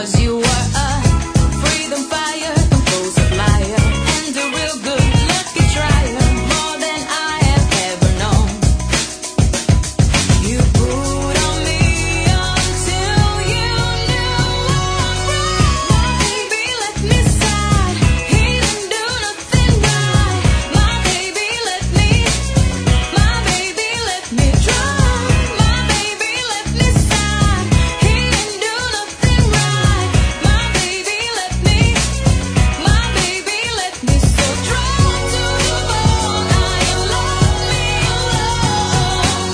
'cause you were a freedom fire, composer, liar, and a real good lucky trier, more than I have ever known. You put on me until you knew I'm right. My baby left me sad, he didn't do nothing right. My baby left me dry. My baby left me sad, he didn't do nothing right. My baby left me so drawn to the bone. I love me alone.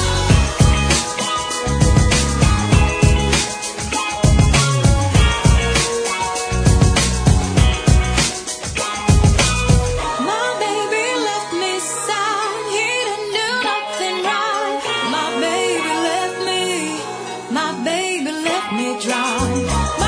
My baby left me sad, he didn't do nothing right. My baby left me dry.